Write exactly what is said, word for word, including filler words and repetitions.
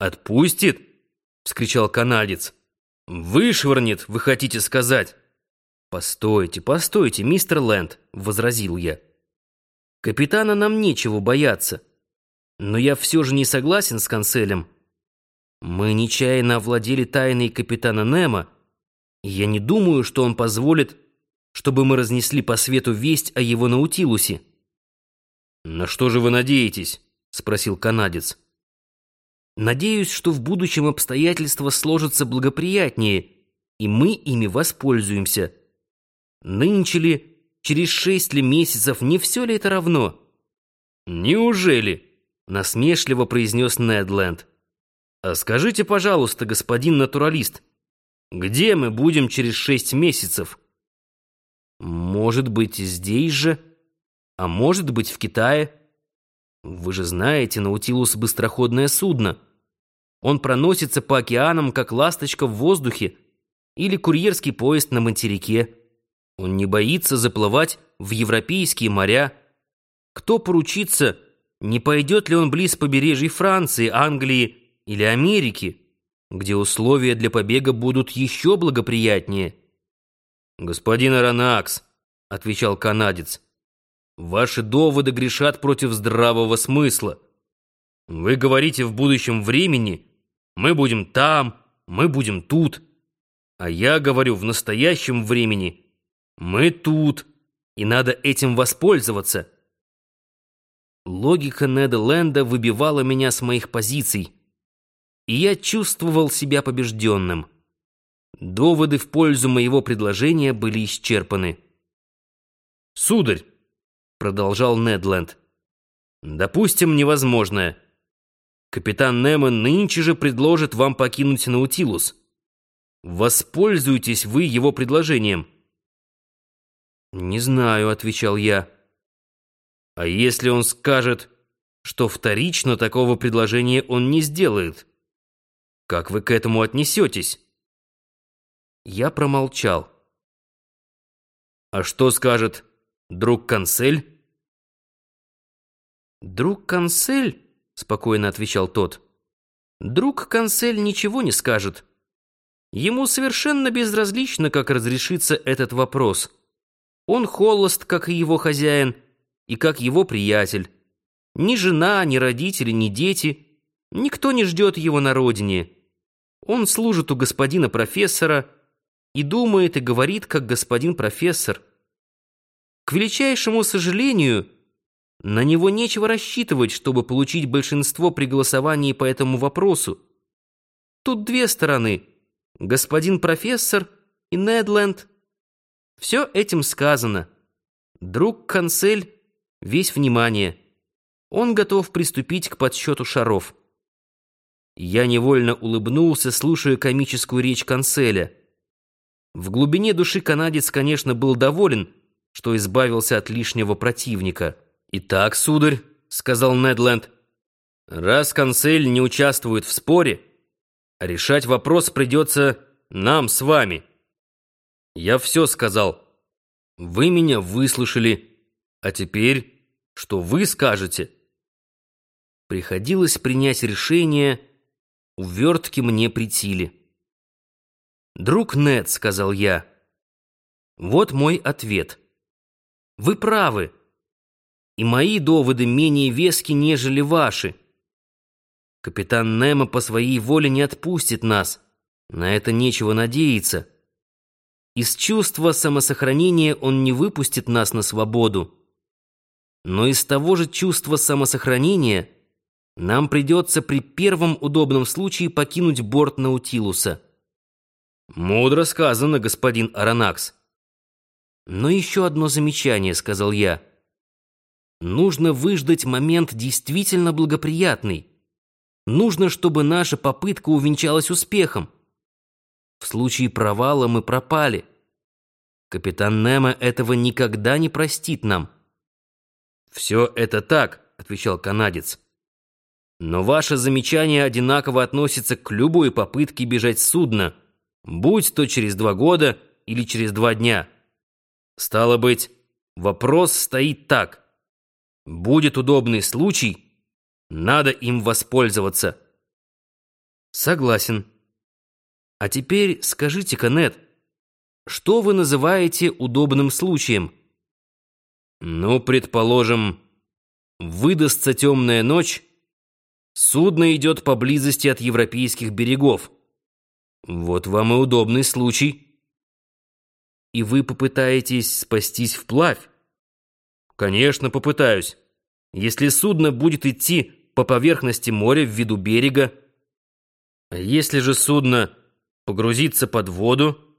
«Отпустит?» — вскричал канадец. «Вышвырнет, вы хотите сказать?» «Постойте, постойте, мистер Лэнд», — возразил я. «Капитана нам нечего бояться. Но я все же не согласен с канцелем. Мы нечаянно овладели тайной капитана Немо, и я не думаю, что он позволит, чтобы мы разнесли по свету весть о его Наутилусе». «На что же вы надеетесь?» — спросил канадец. «Надеюсь, что в будущем обстоятельства сложатся благоприятнее, и мы ими воспользуемся. Нынче ли, через шесть ли месяцев, не все ли это равно?» «Неужели?» — насмешливо произнес Нед Ленд. «А скажите, пожалуйста, господин натуралист, где мы будем через шесть месяцев?» «Может быть, здесь же, а может быть, в Китае. Вы же знаете, Наутилус — быстроходное судно. Он проносится по океанам, как ласточка в воздухе, или курьерский поезд на материке. Он не боится заплывать в европейские моря. Кто поручится, не пойдет ли он близ побережья Франции, Англии или Америки, где условия для побега будут еще благоприятнее?» «Господин Аронакс», — отвечал канадец, — «ваши доводы грешат против здравого смысла. Вы говорите в будущем времени, мы будем там, мы будем тут, а я говорю в настоящем времени, мы тут, и надо этим воспользоваться». Логика Неда Ленда выбивала меня с моих позиций, и я чувствовал себя побежденным. Доводы в пользу моего предложения были исчерпаны. «Сударь», — продолжал Нед Ленд, — «допустим невозможное. Капитан Немо нынче же предложит вам покинуть Наутилус. Воспользуйтесь вы его предложением». «Не знаю», — отвечал я. «А если он скажет, что вторично такого предложения он не сделает? Как вы к этому отнесетесь?» Я промолчал. «А что скажет друг Консель?» «Друг Консель?» — спокойно отвечал тот. «Друг Консель ничего не скажет. Ему совершенно безразлично, как разрешится этот вопрос. Он холост, как и его хозяин, и как его приятель. Ни жена, ни родители, ни дети, никто не ждет его на родине. Он служит у господина профессора и думает и говорит, как господин профессор. К величайшему сожалению, на него нечего рассчитывать, чтобы получить большинство при голосовании по этому вопросу. Тут две стороны — господин профессор и Нед Ленд. Все этим сказано. Друг Консель весь внимание. Он готов приступить к подсчету шаров». Я невольно улыбнулся, слушая комическую речь Конселя. В глубине души канадец, конечно, был доволен, что избавился от лишнего противника. «Итак, сударь», — сказал Нед Ленд, — «раз Консель не участвует в споре, решать вопрос придется нам с вами. Я все сказал. Вы меня выслушали. А теперь что вы скажете?» Приходилось принять решение, увертки мне претили. «Друг Нед», — сказал я, — «вот мой ответ. Вы правы, и мои доводы менее вески, нежели ваши. Капитан Немо по своей воле не отпустит нас, на это нечего надеяться. Из чувства самосохранения он не выпустит нас на свободу. Но из того же чувства самосохранения нам придется при первом удобном случае покинуть борт Наутилуса». «Мудро сказано, господин Аронакс». «Но еще одно замечание», — сказал я. «Нужно выждать момент действительно благоприятный. Нужно, чтобы наша попытка увенчалась успехом. В случае провала мы пропали. Капитан Немо этого никогда не простит нам». «Все это так», — отвечал канадец. «Но ваше замечание одинаково относится к любой попытке бежать с судна, будь то через два года или через два дня. Стало быть, вопрос стоит так. Будет удобный случай, надо им воспользоваться». Согласен. А теперь скажите-ка, Нед, что вы называете удобным случаем? Ну, предположим, выдастся темная ночь, судно идет поблизости от европейских берегов. Вот вам и удобный случай. И вы попытаетесь спастись вплавь? Конечно, попытаюсь. Если судно будет идти по поверхности моря в виду берега, а если же судно погрузится под воду,